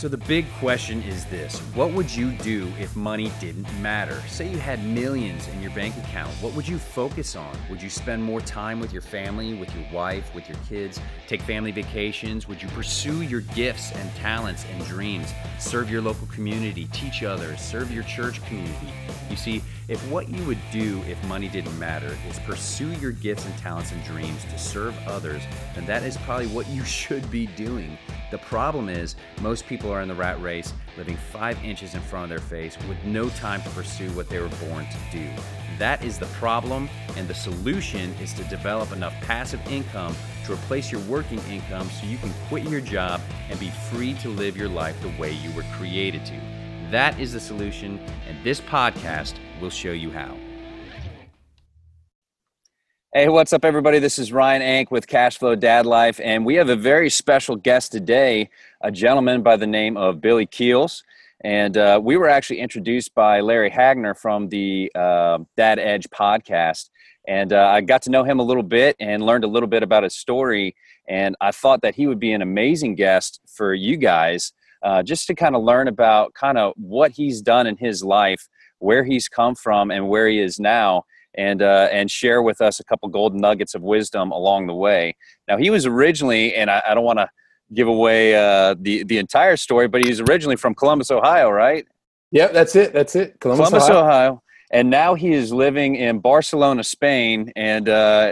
So the big question is this: what would you do if money didn't matter? Say you had millions in your bank account. What would you focus on? Would you spend more time with your family, with your wife, with your kids? Take family vacations? Would you pursue your gifts and talents and dreams? Serve your local community, teach others, serve your church community? You see, if what you would do if money didn't matter is pursue your gifts and talents and dreams to serve others, then that is probably what you should be doing. The problem is, most people are in the rat race, living 5 inches in front of their face with no time to pursue what they were born to do. That is the problem, and the solution is to develop enough passive income to replace your working income so you can quit your job and be free to live your life the way you were created to. That is the solution, and this podcast will show you how. Hey, what's up, everybody? This is Ryan Ank with Cashflow Dad Life, and we have a very special guest today, a gentleman by the name of Billy Keels. And we were actually introduced by Larry Hagner from the Dad Edge podcast. And I got to know him a little bit and learned a little bit about his story. And I thought that he would be an amazing guest for you guys, just to kind of learn about kind of what he's done in his life, where he's come from and where he is now. And share with us a couple golden nuggets of wisdom along the way. Now, he was originally, and I don't want to give away the entire story, but he's originally from Columbus, Ohio, right? Yep, that's it. Columbus, Ohio. And now he is living in Barcelona, Spain. And,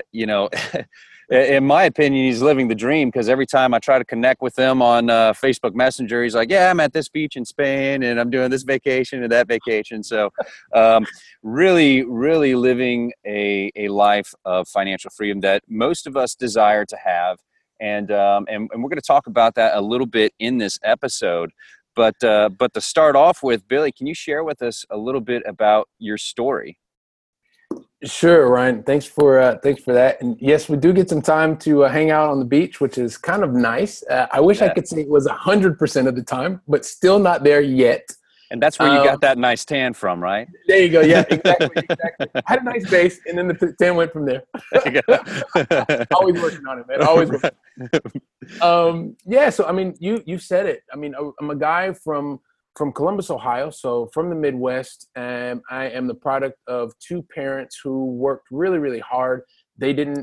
in my opinion, he's living the dream, because every time I try to connect with him on Facebook Messenger, he's like, yeah, I'm at this beach in Spain and I'm doing this vacation and that vacation. So really, really living a life of financial freedom that most of us desire to have. And we're going to talk about that a little bit in this episode. But to start off with, Billy, can you share with us a little bit about your story? Sure, Ryan. Thanks for that. And yes, we do get some time to hang out on the beach, which is kind of nice. I wish I could say it was 100% of the time, but still not there yet. And that's where you got that nice tan from, right? There you go. Yeah, exactly. I had a nice base, and then the tan went from there. Always working on it, man. Always working. Yeah. So I mean, you said it. I mean, I'm a guy from Columbus, Ohio, so from the Midwest, and I am the product of two parents who worked really, really hard. They didn't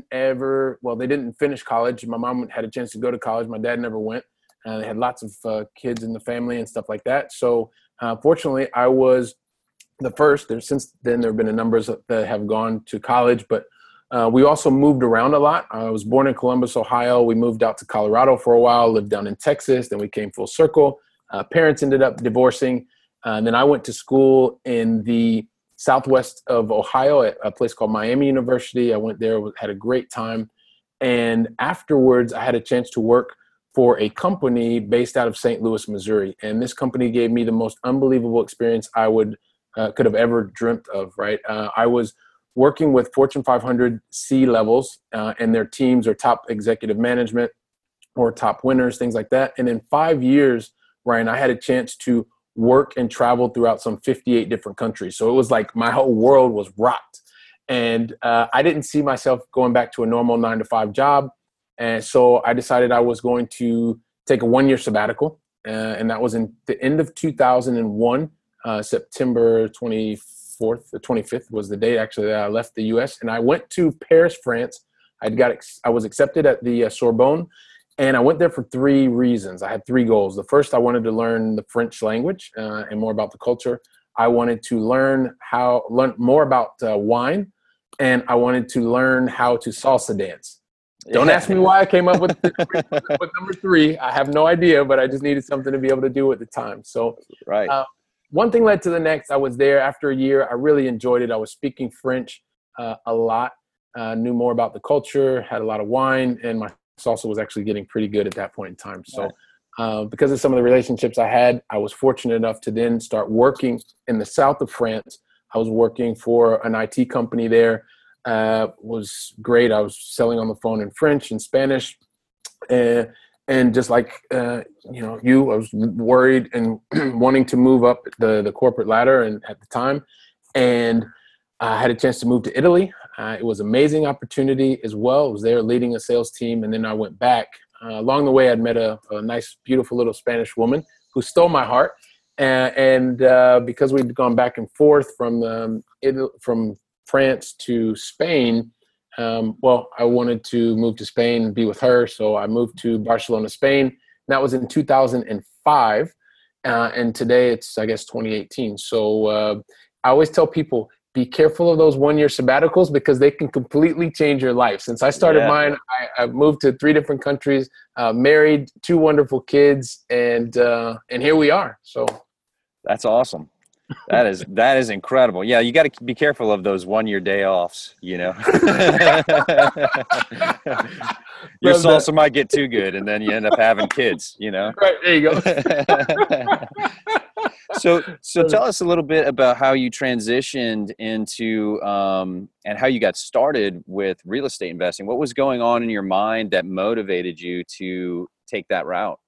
finish college. My mom had a chance to go to college. My dad never went. They had lots of kids in the family and stuff like that. So fortunately, I was the first. Since then, there have been a number that have gone to college, but we also moved around a lot. I was born in Columbus, Ohio. We moved out to Colorado for a while, lived down in Texas. Then we came full circle. Parents ended up divorcing. And then I went to school in the southwest of Ohio at a place called Miami University. I went there, had a great time. And afterwards, I had a chance to work for a company based out of St. Louis, Missouri. And this company gave me the most unbelievable experience I could have ever dreamt of, right? I was working with Fortune 500 C-levels and their teams or top executive management or top winners, things like that. And in 5 years, Ryan, I had a chance to work and travel throughout some 58 different countries. So it was like my whole world was rocked. And I didn't see myself going back to a normal 9-to-5 job. And so I decided I was going to take a 1-year sabbatical. And that was in the end of 2001, September 24th or 25th was the date actually that I left the U.S. And I went to Paris, France. I was accepted at the Sorbonne. And I went there for 3 reasons. I had 3 goals. The first, I wanted to learn the French language and more about the culture. I wanted to learn more about wine, and I wanted to learn how to salsa dance. Don't ask me why I came up with number 3. I have no idea, but I just needed something to be able to do at the time. So right. One thing led to the next. I was there after a year. I really enjoyed it. I was speaking French a lot, knew more about the culture, had a lot of wine, and my salsa was actually getting pretty good at that point in time. So because of some of the relationships I had, I was fortunate enough to then start working in the south of France. I was working for an IT company there. Was great. I was selling on the phone in French and Spanish. And just like, I was worried and wanting to move up the corporate ladder and at the time. And I had a chance to move to Italy. It was an amazing opportunity as well. I was there leading a sales team, and then I went back. Along the way, I'd met a nice, beautiful little Spanish woman who stole my heart. And because we'd gone back and forth from France to Spain, well, I wanted to move to Spain and be with her. So I moved to Barcelona, Spain. That was in 2005. And today it's, I guess, 2018. So I always tell people, be careful of those 1-year sabbaticals because they can completely change your life. Since I started mine, I moved to 3 different countries, married 2 wonderful kids, and here we are. So that's awesome. That is incredible. Yeah, you got to be careful of those 1-year day offs, you know. Your salsa might get too good, and then you end up having kids, you know. Right, there you go. So tell us a little bit about how you transitioned into and how you got started with real estate investing. What was going on in your mind that motivated you to take that route?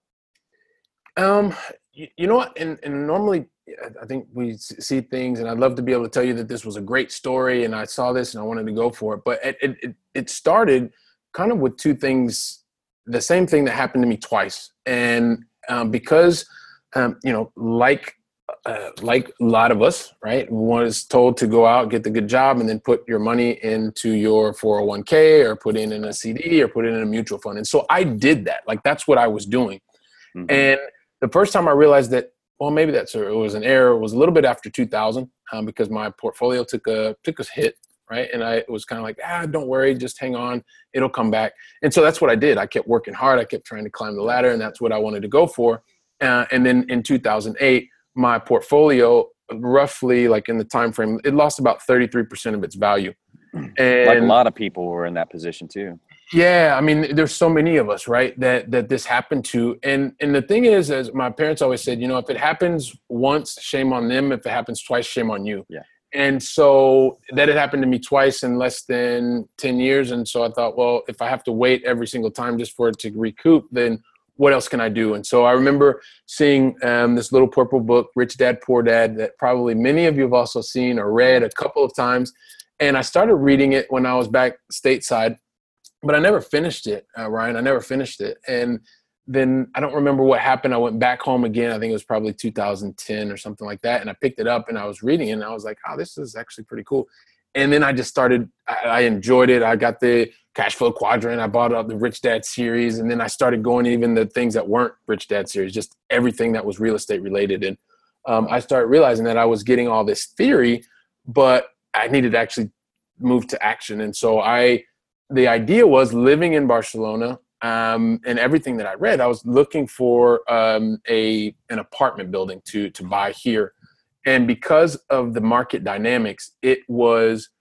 You know what? And normally, I think we see things, and I'd love to be able to tell you that this was a great story, and I saw this and I wanted to go for it. But it started kind of with 2 things, the same thing that happened to me twice, and because you know, like a lot of us, right, was told to go out, get the good job, and then put your money into your 401k or put in a CD or put it in a mutual fund. And so I did that. Like, that's what I was doing. Mm-hmm. And the first time I realized that, well, maybe it was an error, was a little bit after 2000 because my portfolio took a hit, right? And it was kind of like, don't worry, just hang on, it'll come back. And so that's what I did. I kept working hard. I kept trying to climb the ladder, and that's what I wanted to go for. And then in 2008, my portfolio, roughly like in the time frame, it lost about 33% of its value. And like a lot of people were in that position too. Yeah, I mean, there's so many of us, right, that this happened to. And the thing is, as my parents always said, you know, if it happens once, shame on them. If it happens twice, shame on you. Yeah. And so that had happened to me twice in less than 10 years. And so I thought, well, if I have to wait every single time just for it to recoup, then what else can I do? And so I remember seeing this little purple book, Rich Dad, Poor Dad, that probably many of you have also seen or read a couple of times. And I started reading it when I was back stateside, but I never finished it, Ryan. I never finished it. And then I don't remember what happened. I went back home again. I think it was probably 2010 or something like that. And I picked it up and I was reading it and I was like, oh, this is actually pretty cool. And then I just started, I enjoyed it. I got the Cash Flow Quadrant. I bought up the Rich Dad series. And then I started going even the things that weren't Rich Dad series, just everything that was real estate related. And I started realizing that I was getting all this theory, but I needed to actually move to action. And so the idea was living in Barcelona and everything that I read, I was looking for an apartment building to buy here. And because of the market dynamics, it was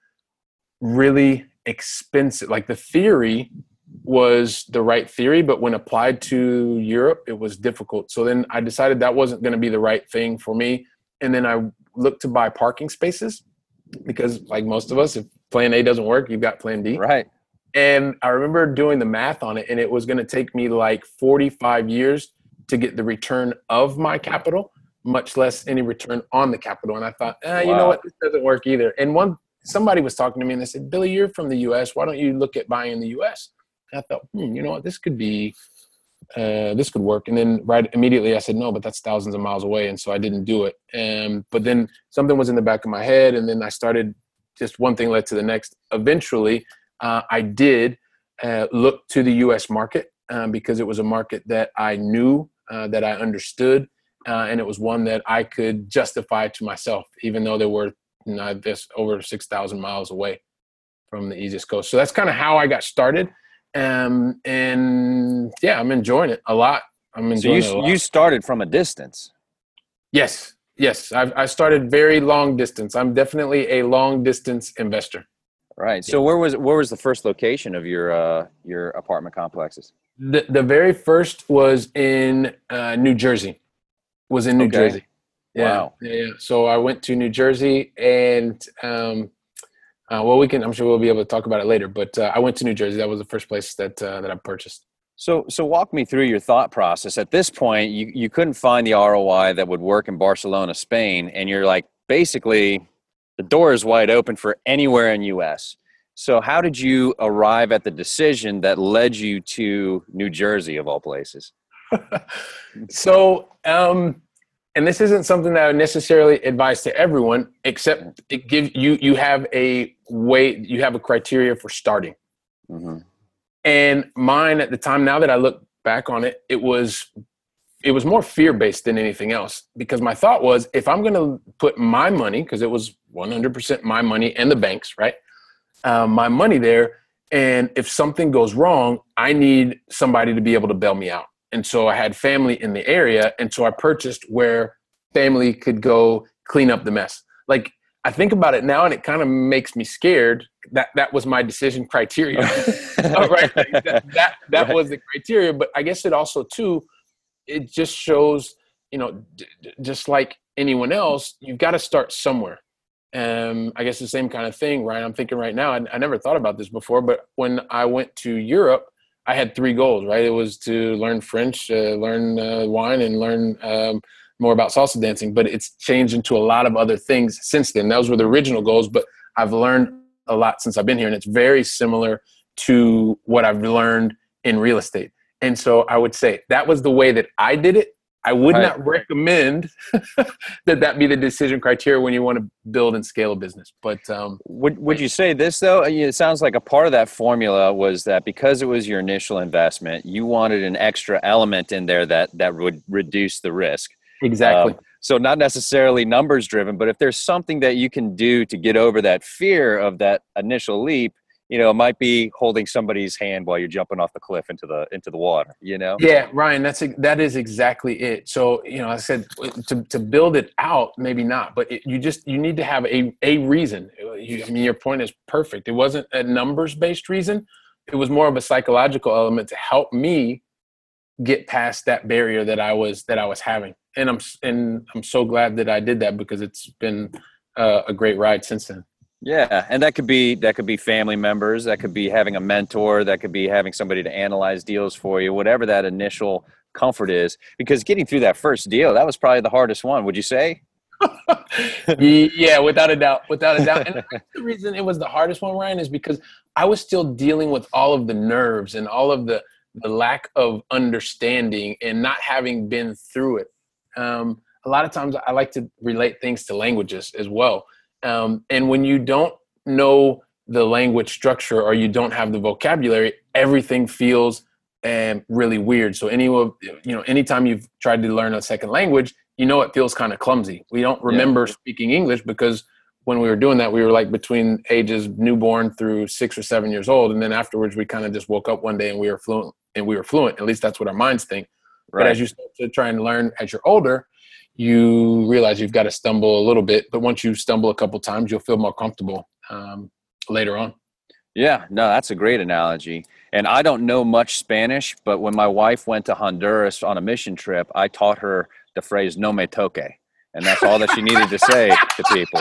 really expensive. Like the theory was the right theory, but when applied to Europe, it was difficult. So then I decided that wasn't going to be the right thing for me. And then I looked to buy parking spaces because, like most of us, if plan A doesn't work, you've got plan D. Right. And I remember doing the math on it, and it was going to take me like 45 years to get the return of my capital, much less any return on the capital. And I thought, you know what, this doesn't work either. And somebody was talking to me and they said, Billy, you're from the US. Why don't you look at buying in the US? And I thought, you know what, this could work. And then right immediately I said, no, but that's thousands of miles away. And so I didn't do it. But then something was in the back of my head. And then I started, just one thing led to the next. Eventually, I did look to the US market because it was a market that I knew, that I understood. And it was one that I could justify to myself, even though there were this over 6,000 miles away from the easiest coast. So that's kind of how I got started. And yeah, I'm enjoying it a lot. So you started from a distance. Yes. I started very long distance. I'm definitely a long distance investor. Right. So where was the first location of your apartment complexes? The very first was in New Jersey. New Jersey. Yeah. Wow. Yeah. So I went to New Jersey and, I'm sure we'll be able to talk about it later, but I went to New Jersey. That was the first place that I purchased. So walk me through your thought process. At this point, you couldn't find the ROI that would work in Barcelona, Spain. And you're like, basically the door is wide open for anywhere in US. So how did you arrive at the decision that led you to New Jersey of all places? So, and this isn't something that I would necessarily advise to everyone, except it gives you have a way, you have a criteria for starting. Mm-hmm. And mine at the time, now that I look back on it, it was more fear-based than anything else, because my thought was, if I'm going to put my money, because it was 100% my money and the bank's, right? My money there. And if something goes wrong, I need somebody to be able to bail me out. And so I had family in the area. And so I purchased where family could go clean up the mess. Like, I think about it now and it kind of makes me scared that was my decision criteria. Right? That right. Was the criteria. But I guess it also too, it just shows, just like anyone else, you've got to start somewhere. I guess the same kind of thing, Ryan. I'm thinking right now, I never thought about this before, but when I went to Europe, I had 3 goals, right? It was to learn French, learn wine, and learn more about salsa dancing. But it's changed into a lot of other things since then. Those were the original goals, but I've learned a lot since I've been here, and it's very similar to what I've learned in real estate. And so I would say that was the way that I did it. I would not recommend that be the decision criteria when you want to build and scale a business. But would you say this though? It sounds like a part of that formula was that because it was your initial investment, you wanted an extra element in there that would reduce the risk. Exactly. So not necessarily numbers driven, but if there's something that you can do to get over that fear of that initial leap, it might be holding somebody's hand while you're jumping off the cliff into the water, Yeah, Ryan, that is exactly it. So, I said to build it out, maybe not, but you need to have a reason. Your point is perfect. It wasn't a numbers based reason. It was more of a psychological element to help me get past that barrier that I was having. And I'm so glad that I did that, because it's been a great ride since then. Yeah. And that could be family members, that could be having a mentor, that could be having somebody to analyze deals for you, whatever that initial comfort is, because getting through that first deal, that was probably the hardest one. Would you say? Yeah, without a doubt. And the reason it was the hardest one, Ryan, is because I was still dealing with all of the nerves and all of the lack of understanding and not having been through it. A lot of times I like to relate things to languages as well. And when you don't know the language structure or you don't have the vocabulary, everything feels really weird. So anytime you've tried to learn a second language, it feels kind of clumsy. We don't remember speaking English, because when we were doing that, we were like between ages newborn through 6 or 7 years old. And then afterwards, we kind of just woke up one day and we were fluent. At least that's what our minds think. Right. But as you start to try and learn as you're older, you realize you've got to stumble a little bit. But once you stumble a couple times, you'll feel more comfortable later on. Yeah, no, that's a great analogy. And I don't know much Spanish, but when my wife went to Honduras on a mission trip, I taught her the phrase "no me toque." And that's all that she needed to say to people.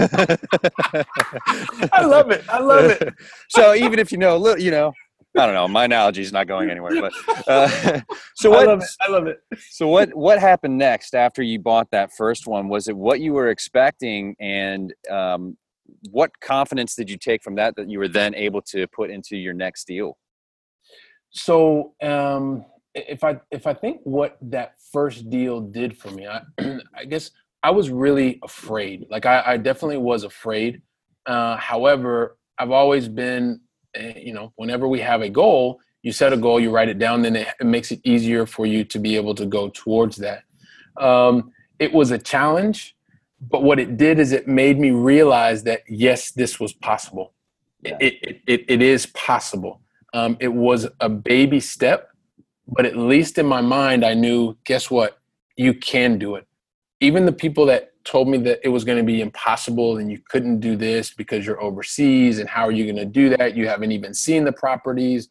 I love it. So even if I don't know, my analogy is not going anywhere, but so what, I love it. So what happened next after you bought that first one? Was it what you were expecting, and what confidence did you take from that you were then able to put into your next deal? So if I think what that first deal did for me, I guess I was really afraid. Like I definitely was afraid. However, I've always been, whenever we have a goal, you set a goal, you write it down, then it makes it easier for you to be able to go towards that. It was a challenge, but what it did is it made me realize that, yes, this was possible. Yeah. It is possible. It was a baby step, but at least in my mind, I knew, guess what? You can do it. Even the people that told me that it was going to be impossible and you couldn't do this because you're overseas and how are you going to do that? You haven't even seen the properties.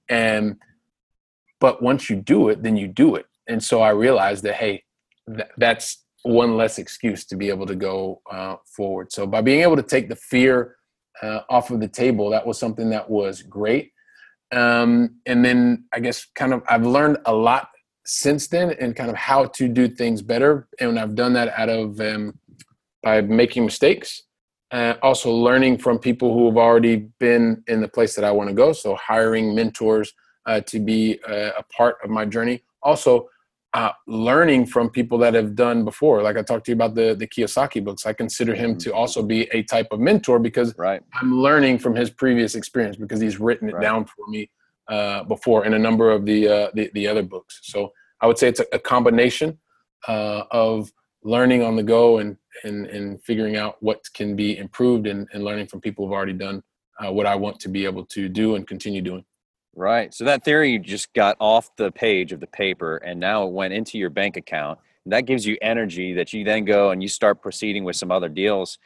But once you do it, then you do it. And so I realized that, hey, that's one less excuse to be able to go forward. So by being able to take the fear off of the table, that was something that was great. And then I guess I've learned a lot since then and kind of how to do things better. And I've done that out of by making mistakes, also learning from people who have already been in the place that I want to go. So hiring mentors to be a part of my journey. also learning from people that have done before. Like I talked to you about the Kiyosaki books. I consider him to also be a type of mentor because I'm learning from his previous experience because he's written it down for me before in a number of the other books. So I would say it's a combination of learning on the go and figuring out what can be improved and learning from people who've already done what I want to be able to do and continue doing. Right. So that theory just got off the page of the paper and now it went into your bank account. That gives you energy that you then go and you start proceeding with some other deals.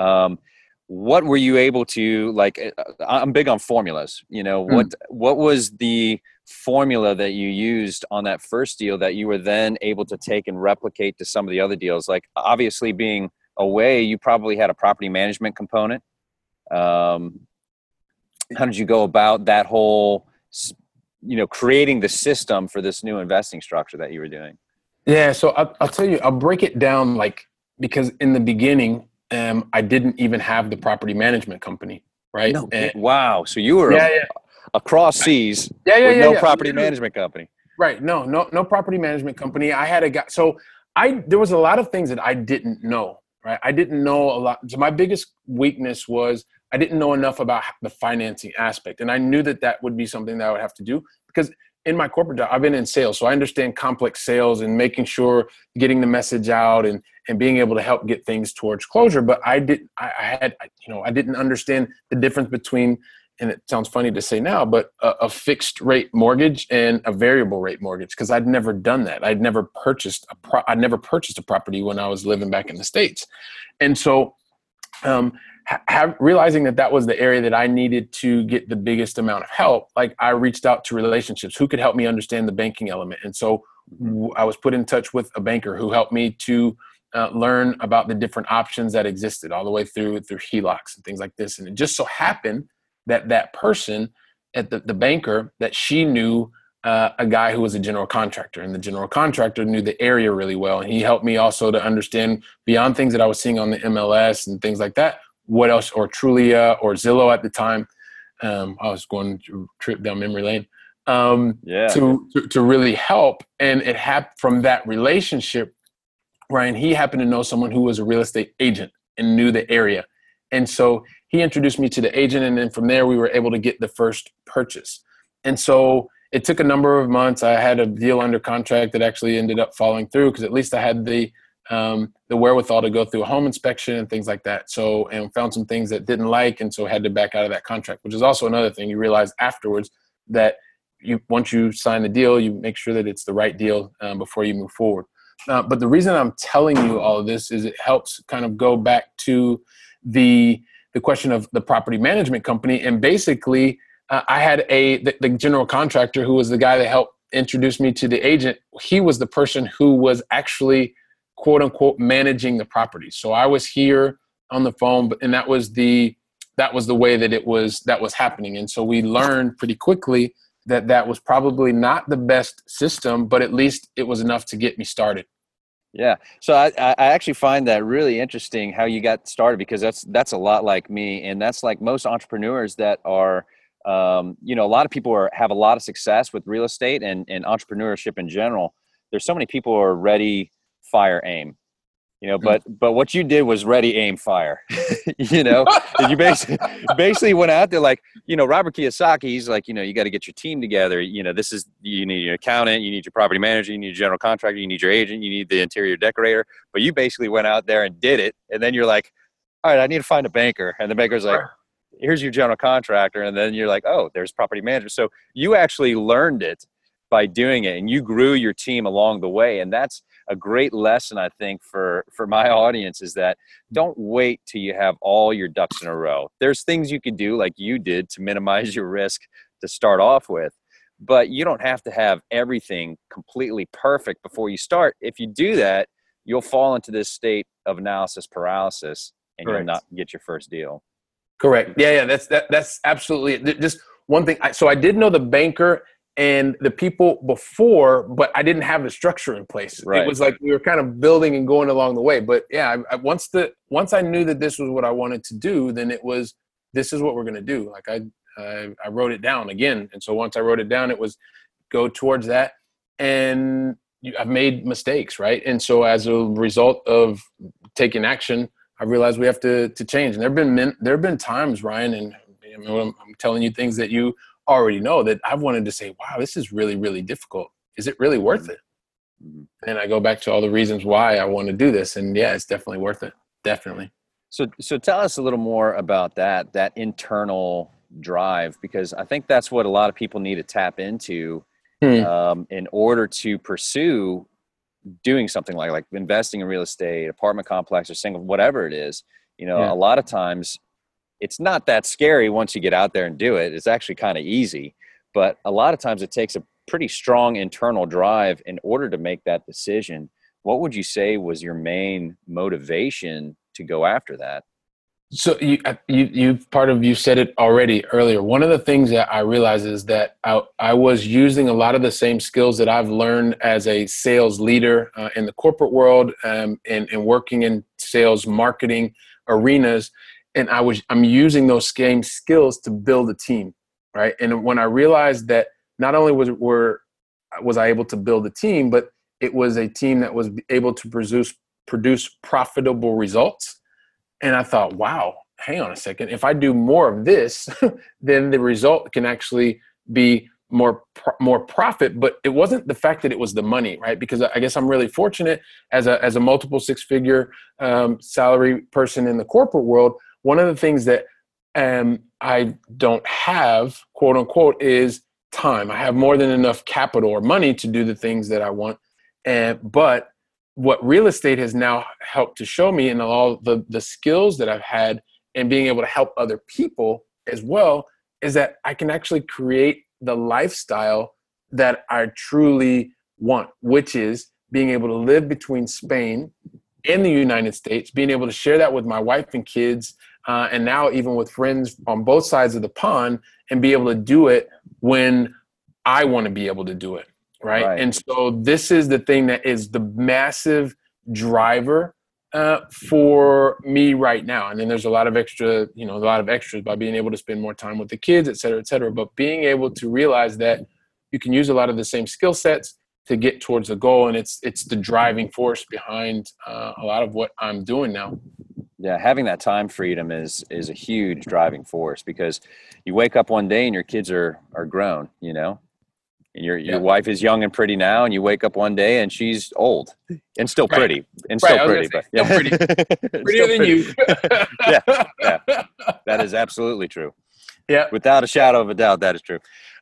What were you able to, like, I'm big on formulas, what was the formula that you used on that first deal that you were then able to take and replicate to some of the other deals? Like, obviously being away, you probably had a property management component. How did you go about that whole, creating the system for this new investing structure that you were doing? Yeah. So I'll tell you, I'll break it down, because in the beginning, I didn't even have the property management company. Right. No, wow. So you were across seas with no property management company. Right. No property management company. I had a guy. So there was a lot of things that I didn't know. Right. I didn't know a lot. So my biggest weakness was I didn't know enough about the financing aspect. And I knew that would be something that I would have to do because in my corporate job, I've been in sales. So I understand complex sales and making sure getting the message out and being able to help get things towards closure. But I didn't understand the difference between, and it sounds funny to say now, but a fixed rate mortgage and a variable rate mortgage, because I'd never done that. I'd never purchased a property when I was living back in the States. And so realizing that was the area that I needed to get the biggest amount of help, like I reached out to relationships who could help me understand the banking element. And so I was put in touch with a banker who helped me to learn about the different options that existed all the way through HELOCs and things like this. And it just so happened that person at the banker, that she knew a guy who was a general contractor, and the general contractor knew the area really well. And he helped me also to understand beyond things that I was seeing on the MLS and things like that, what else, or Trulia or Zillow at the time. I was going to trip down memory lane to really help. And it happened from that relationship, Ryan, he happened to know someone who was a real estate agent and knew the area. And so he introduced me to the agent. And then from there, we were able to get the first purchase. And so it took a number of months. I had a deal under contract that actually ended up falling through because at least I had the wherewithal to go through a home inspection and things like that. So, and found some things that didn't like, and so had to back out of that contract, which is also another thing you realize afterwards, that once you sign the deal, you make sure that it's the right deal before you move forward. But the reason I'm telling you all of this is it helps kind of go back to the question of the property management company. And basically, I had the general contractor who was the guy that helped introduce me to the agent. He was the person who was actually, quote unquote, managing the property. So I was here on the phone, and that was the way that was happening. And so we learned pretty quickly that was probably not the best system, but at least it was enough to get me started. Yeah. So I actually find that really interesting how you got started, because that's a lot like me. And that's like most entrepreneurs that are, a lot of people have a lot of success with real estate and entrepreneurship in general. There's so many people who are ready, fire, aim, but what you did was ready, aim, fire. You basically went out there like, Robert Kiyosaki, he's like, you got to get your team together. You need your accountant, you need your property manager, you need your general contractor, you need your agent, you need the interior decorator. But you basically went out there and did it. And then you're like, all right, I need to find a banker. And the banker's like, here's your general contractor. And then you're like, oh, there's property manager. So you actually learned it by doing it, and you grew your team along the way. And that's a great lesson, I think, for my audience, is that don't wait till you have all your ducks in a row. There's things you can do like you did to minimize your risk to start off with, but you don't have to have everything completely perfect before you start. If you do that, you'll fall into this state of analysis paralysis, and you'll not get your first deal. Correct. Yeah. That's absolutely it. Just one thing. So I did know the banker and the people before, but I didn't have the structure in place. Right. It was like we were kind of building and going along the way. But yeah, once I knew that this was what I wanted to do, then this is what we're going to do. Like I wrote it down again. And so once I wrote it down, it was go towards that. and I've made mistakes, right? And so as a result of taking action, I realized we have to change. And there have been times, Ryan, and I'm telling you things that you already know, that I've wanted to say, wow, this is really, really difficult. Is it really worth it? And I go back to all the reasons why I want to do this. And yeah, it's definitely worth it. Definitely. So tell us a little more about that internal drive, because I think that's what a lot of people need to tap into in order to pursue doing something like investing in real estate, apartment complex, or single, whatever it is. A lot of times it's not that scary once you get out there and do it. It's actually kind of easy, but a lot of times it takes a pretty strong internal drive in order to make that decision. What would you say was your main motivation to go after that? So you said it already earlier. One of the things that I realized is that I was using a lot of the same skills that I've learned as a sales leader in the corporate world, and working in sales marketing arenas. And I'm using those same skills to build a team, right? And when I realized that not only was I able to build a team, but it was a team that was able to produce profitable results. And I thought, wow, hang on a second. If I do more of this, then the result can actually be more profit. But it wasn't the fact that it was the money, right? Because I guess I'm really fortunate as a multiple six-figure salary person in the corporate world. One of the things that I don't have, quote unquote, is time. I have more than enough capital or money to do the things that I want. But what real estate has now helped to show me, and all the skills that I've had and being able to help other people as well, is that I can actually create the lifestyle that I truly want, which is being able to live between Spain and the United States, being able to share that with my wife and kids, and now even with friends on both sides of the pond, and be able to do it when I want to be able to do it. Right. And so this is the thing that is the massive driver for me right now. And then there's a lot of extras by being able to spend more time with the kids, et cetera, et cetera. But being able to realize that you can use a lot of the same skill sets to get towards the goal. And it's the driving force behind a lot of what I'm doing now. Yeah, having that time freedom is a huge driving force, because you wake up one day and your kids are grown, and your wife is young and pretty now, and you wake up one day and she's old and still pretty, prettier than you. yeah, that is absolutely true. Yeah, without a shadow of a doubt, that is true.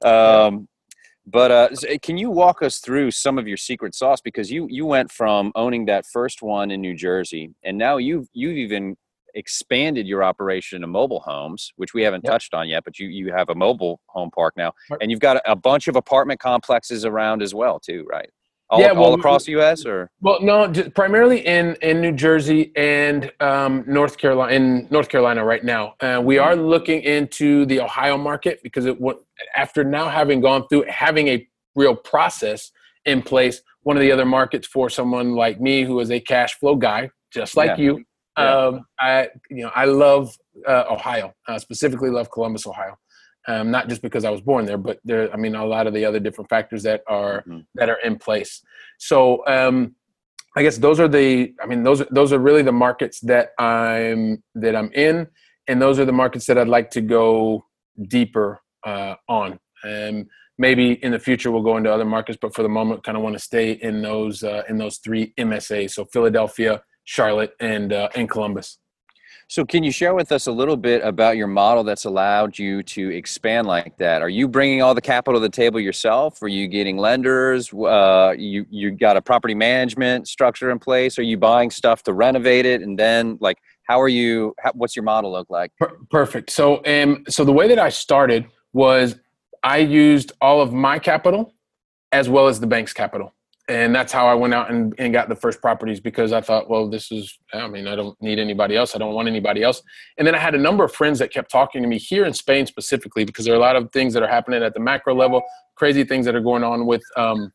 But can you walk us through some of your secret sauce? Because you went from owning that first one in New Jersey, and now you've even expanded your operation to mobile homes, which we haven't touched on yet, but you have a mobile home park now, and you've got a bunch of apartment complexes around as well too, right? All across the U.S. or? Well, no, just primarily in New Jersey and North Carolina right now. We are looking into the Ohio market, because after now having a real process in place, one of the other markets for someone like me who is a cash flow guy, just like you. I love Ohio. I specifically love Columbus, Ohio. Not just because I was born there, but a lot of the other different factors that are in place. So I guess those are really the markets that I'm in, and those are the markets that I'd like to go deeper on. Maybe in the future we'll go into other markets, but for the moment, kind of want to stay in those three MSAs. So Philadelphia, Charlotte, and Columbus. So can you share with us a little bit about your model that's allowed you to expand like that? Are you bringing all the capital to the table yourself? Are you getting lenders? You got a property management structure in place? Are you buying stuff to renovate it? And then what's your model look like? Perfect. So the way that I started was I used all of my capital as well as the bank's capital. And that's how I went out and got the first properties, because I thought, well, I don't need anybody else. I don't want anybody else. And then I had a number of friends that kept talking to me here in Spain specifically, because there are a lot of things that are happening at the macro level, crazy things that are going on with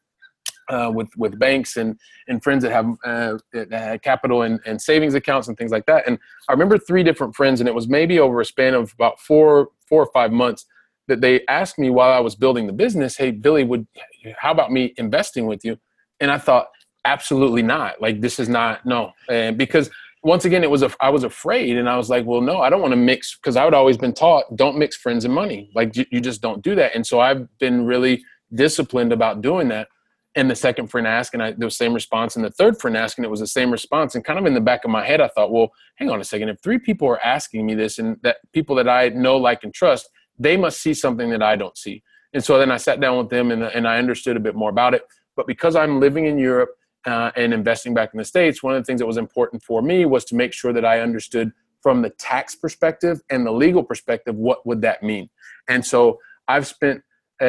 banks and friends that have capital and savings accounts and things like that. And I remember 3 different friends, and it was maybe over a span of about 4 or 5 months, that they asked me while I was building the business, "Hey, Billy, how about me investing with you?" And I thought, absolutely not. Like, this is not, no. And because once again, I was afraid, and I was like, well, no, I don't want to mix, because I would always been taught, don't mix friends and money. Like, you just don't do that. And so I've been really disciplined about doing that. And the second friend asked, and the same response. And the third friend asked, and it was the same response. And kind of in the back of my head, I thought, well, hang on a second. If 3 people are asking me this, and that people that I know, like, and trust, they must see something that I don't see. And so then I sat down with them, and I understood a bit more about it. But because I'm living in Europe and investing back in the States, one of the things that was important for me was to make sure that I understood from the tax perspective and the legal perspective, what would that mean? And so I've spent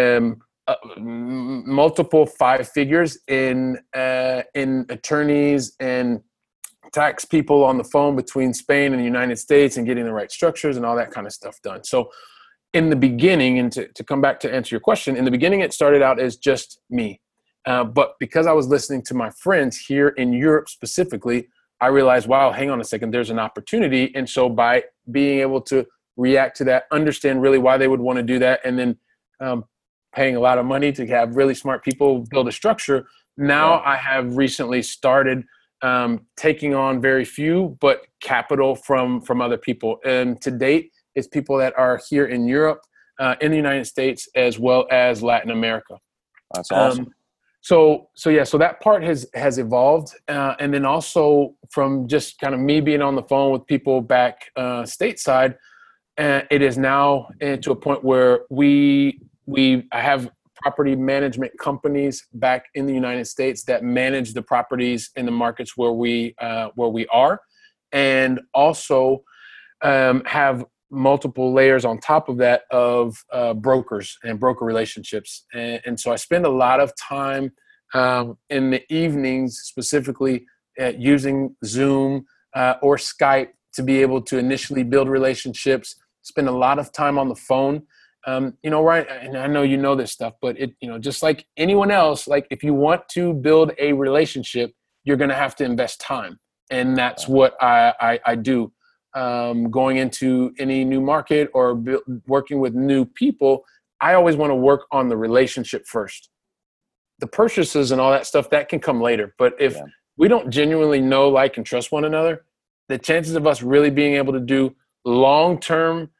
multiple 5 figures in attorneys and tax people on the phone between Spain and the United States, and getting the right structures and all that kind of stuff done. So in the beginning, and to come back to answer your question, in the beginning, it started out as just me. But because I was listening to my friends here in Europe specifically, I realized, wow, hang on a second, there's an opportunity. And so by being able to react to that, understand really why they would want to do that, and then paying a lot of money to have really smart people build a structure, now I have recently started taking on very few, but capital from other people. And to date, it's people that are here in Europe, in the United States, as well as Latin America. That's awesome. So that part has evolved. And then also from just kind of me being on the phone with people back stateside, it is now to a point where I have property management companies back in the United States that manage the properties in the markets where we are, and also have multiple layers on top of that of brokers and broker relationships. And so I spend a lot of time in the evenings, specifically using Zoom or Skype to be able to initially build relationships, spend a lot of time on the phone. Right. And I know you know this stuff, but just like anyone else, like if you want to build a relationship, you're going to have to invest time. And that's what I do. Going into any new market or working with new people, I always want to work on the relationship first. The purchases and all that stuff, that can come later. But if we don't genuinely know, like, and trust one another, the chances of us really being able to do long-term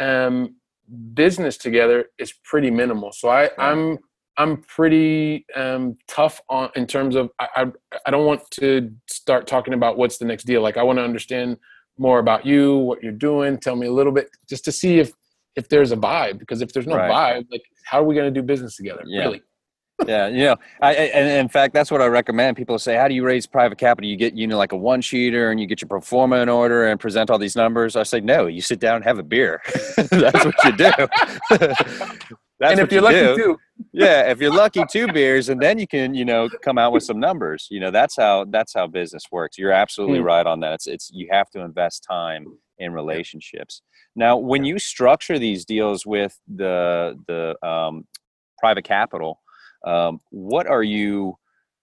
business together is pretty minimal. So I'm pretty tough in terms of I don't want to start talking about what's the next deal. Like, I want to understand more about you, what you're doing. Tell me a little bit, just to see if there's a vibe. Because if there's no vibe, like, how are we going to do business together? Really? Yeah, and in fact, that's what I recommend. People say, how do you raise private capital? You get, like a one-sheeter, and you get your pro forma in order and present all these numbers. I say, no, you sit down and have a beer. That's what you do. And if you're lucky, too. Yeah, if you're lucky, 2 beers, and then you can, come out with some numbers. That's how business works. You're absolutely right on that. It's you have to invest time in relationships. Now, when you structure these deals with the private capital, what are you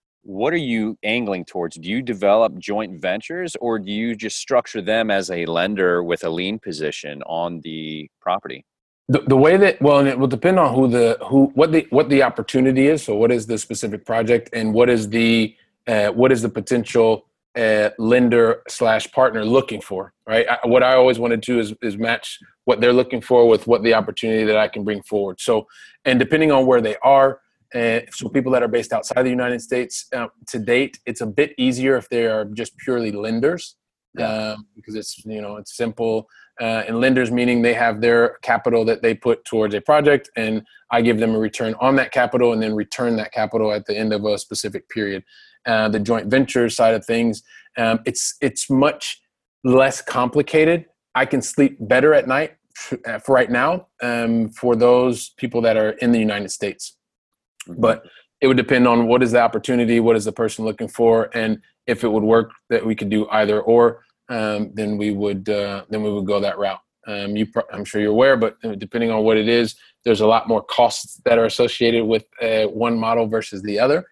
angling towards? Do you develop joint ventures, or do you just structure them as a lender with a lien position on the property? The way that, and it will depend on what the opportunity is. So what is the specific project, and what is the potential lender / partner looking for, right? What I always want to do is match what they're looking for with what the opportunity that I can bring forward. So, and depending on where they are, so people that are based outside the United States, to date, it's a bit easier if they are just purely lenders, because it's simple. And lenders meaning they have their capital that they put towards a project, and I give them a return on that capital, and then return that capital at the end of a specific period. The joint venture side of things, it's much less complicated. I can sleep better at night for right now, for those people that are in the United States. But it would depend on what is the opportunity, what is the person looking for, and if it would work that we could do either or, then we would go that route. I'm sure you're aware, but depending on what it is, there's a lot more costs that are associated with one model versus the other,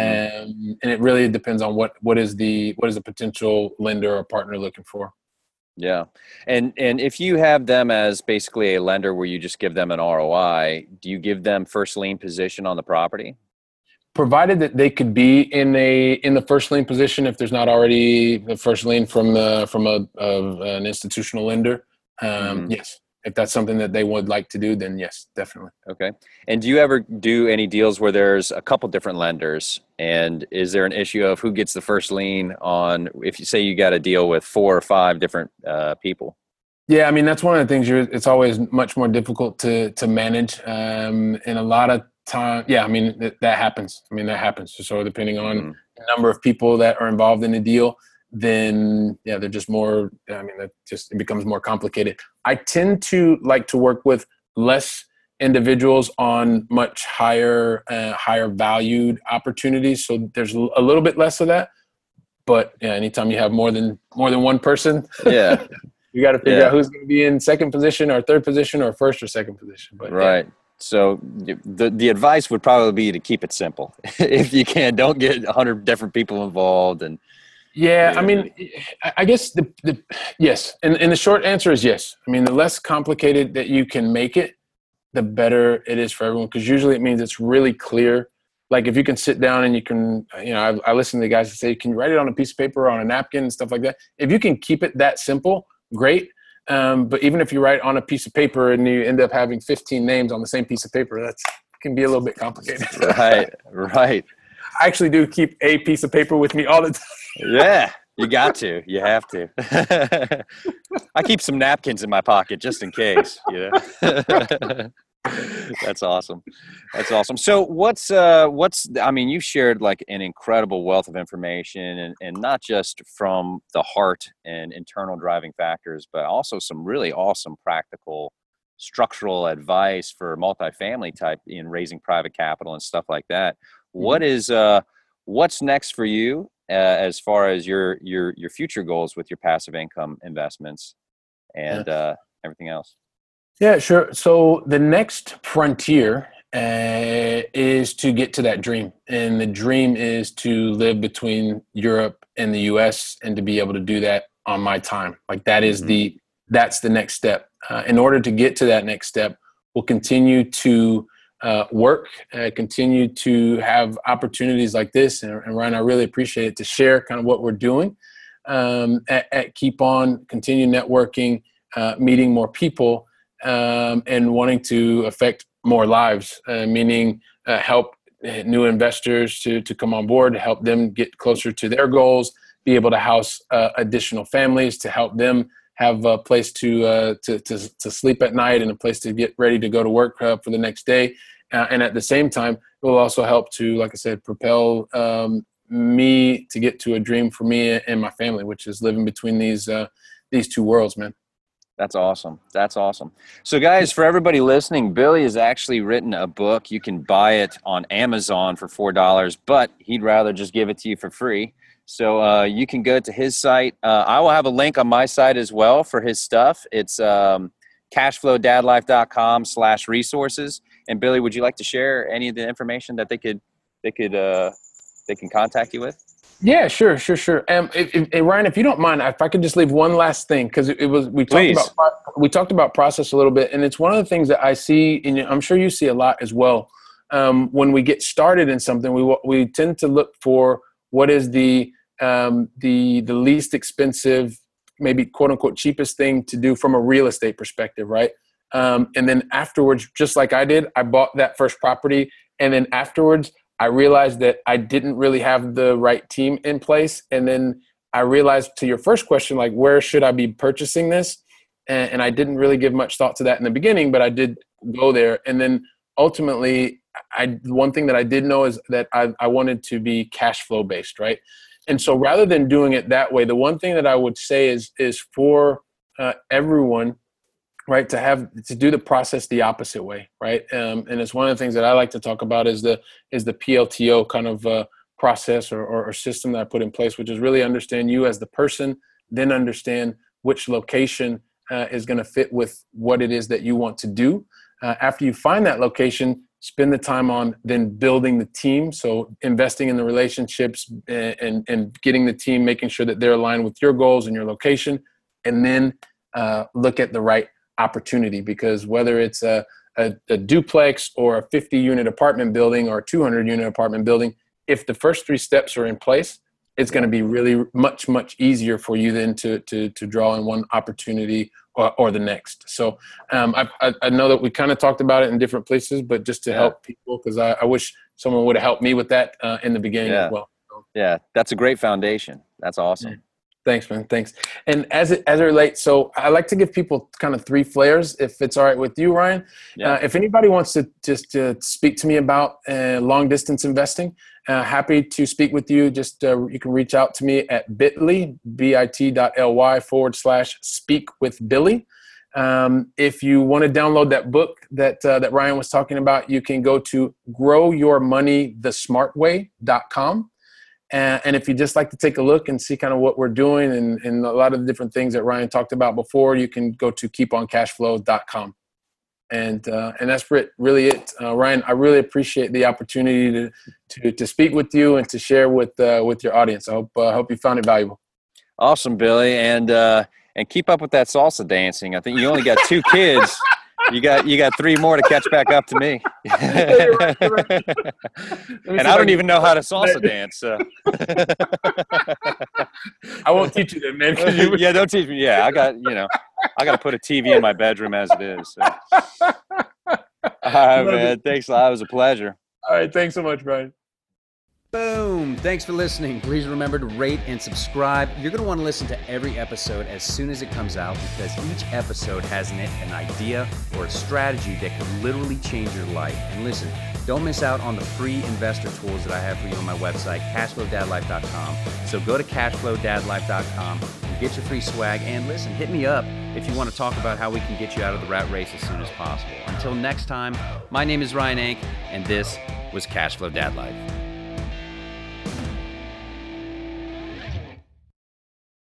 and it really depends on what is the potential lender or partner looking for. Yeah. And if you have them as basically a lender where you just give them an ROI, do you give them first lien position on the property? Provided that they could be in the first lien position, if there's not already the first lien from an institutional lender. Yes. If that's something that they would like to do, then yes, definitely. Okay. And do you ever do any deals where there's a couple different lenders? And is there an issue of who gets the first lien on, if you say you got a deal with 4 or 5 different people? Yeah, I mean, that's one of the things it's always much more difficult to manage. And a lot of time, yeah, I mean, that happens. I mean, that happens. So depending on the number of people that are involved in the deal, then yeah, they're just more, I mean, it becomes more complicated. I tend to like to work with less individuals on much higher valued opportunities. So there's a little bit less of that, but yeah, anytime you have more than one person, yeah, you got to figure out who's going to be in second position or third position or first or second position. But right. Yeah. So the advice would probably be to keep it simple. If you can, don't get 100 different people involved. And yeah, I mean, I guess yes. And the short answer is yes. I mean, the less complicated that you can make it, the better it is for everyone. Because usually it means it's really clear. Like if you can sit down and you can, I listen to the guys that say, can you write it on a piece of paper or on a napkin and stuff like that? If you can keep it that simple, great. But even if you write on a piece of paper and you end up having 15 names on the same piece of paper, that can be a little bit complicated. Right. I actually do keep a piece of paper with me all the time. Yeah, you got to. You have to. I keep some napkins in my pocket just in case. That's awesome. So I mean, you shared like an incredible wealth of information and not just from the heart and internal driving factors, but also some really awesome practical structural advice for multifamily type in raising private capital and stuff like that. What's next for you as far as your future goals with your passive income investments and everything else? Yeah, sure. So the next frontier is to get to that dream. And the dream is to live between Europe and the US and to be able to do that on my time. Like that is that's the next step. In order to get to that next step, we'll continue to work, continue to have opportunities like this. And Ryan, I really appreciate it to share kind of what we're doing at Keep On, continue networking, meeting more people, and wanting to affect more lives, meaning help new investors to come on board, help them get closer to their goals, be able to house additional families, to help them have a place to sleep at night and a place to get ready to go to work for the next day. And at the same time, it will also help to, like I said, propel me to get to a dream for me and my family, which is living between these two worlds, man. That's awesome. So guys, for everybody listening, Billy has actually written a book. You can buy it on Amazon for $4, but he'd rather just give it to you for free. So you can go to his site. I will have a link on my site as well for his stuff. It's cashflowdadlife.com/resources. And Billy, would you like to share any of the information that they can contact you with? Yeah, sure. Ryan, if you don't mind, if I could just leave one last thing, because we talked about process a little bit, and it's one of the things that I see, and I'm sure you see a lot as well. When we get started in something, we tend to look for what is the least expensive, maybe quote unquote cheapest thing to do from a real estate perspective, right? And then afterwards, just like I did, I bought that first property, and then afterwards, I realized that I didn't really have the right team in place. And then I realized, to your first question, like, where should I be purchasing this? And I didn't really give much thought to that in the beginning, but I did go there. And then ultimately, one thing that I did know is that I wanted to be cash flow based, right? And so rather than doing it that way, the one thing that I would say is for everyone, right, to do the process the opposite way, right? And it's one of the things that I like to talk about is the PLTO kind of process or system that I put in place, which is really understand you as the person, then understand which location is going to fit with what it is that you want to do. After you find that location, spend the time on then building the team. So investing in the relationships and getting the team, making sure that they're aligned with your goals and your location. and then look at the right opportunity, because whether it's a duplex or a 50-unit apartment building or a 200-unit apartment building, if the first 3 steps are in place, it's going to be really much, much easier for you then to draw in one opportunity or the next. So I know that we kind of talked about it in different places, but just to help people, because I wish someone would have helped me with that in the beginning as well. So. Yeah, that's a great foundation. That's awesome. Thanks, man. Thanks. And as it relates, so I like to give people kind of 3 flares, if it's all right with you, Ryan. If anybody wants to just speak to me about long distance investing, happy to speak with you. Just you can reach out to me at bit.ly/speakwithbilly. If you want to download that book that Ryan was talking about, you can go to growyourmoneythesmartway.com. And if you just like to take a look and see kind of what we're doing and a lot of the different things that Ryan talked about before, you can go to keeponcashflow.com. And that's really it. Ryan, I really appreciate the opportunity to speak with you and to share with your audience. I hope you found it valuable. Awesome, Billy. And keep up with that salsa dancing. I think you only got 2 kids. You got 3 more to catch back up to me. You're right. And I don't even know how to salsa dance. So. I won't teach you that, man. Yeah, don't teach me. Yeah, I got to put a TV in my bedroom as it is. So. All right, man. Thanks a lot. It was a pleasure. All right. Thanks so much, Brian. Boom! Thanks for listening. Please remember to rate and subscribe. You're going to want to listen to every episode as soon as it comes out, because each episode has in it an idea or a strategy that could literally change your life. And listen, don't miss out on the free investor tools that I have for you on my website, cashflowdadlife.com. So go to cashflowdadlife.com and get your free swag. And listen, hit me up if you want to talk about how we can get you out of the rat race as soon as possible. Until next time, my name is Ryan Ank, and this was Cashflow Dad Life.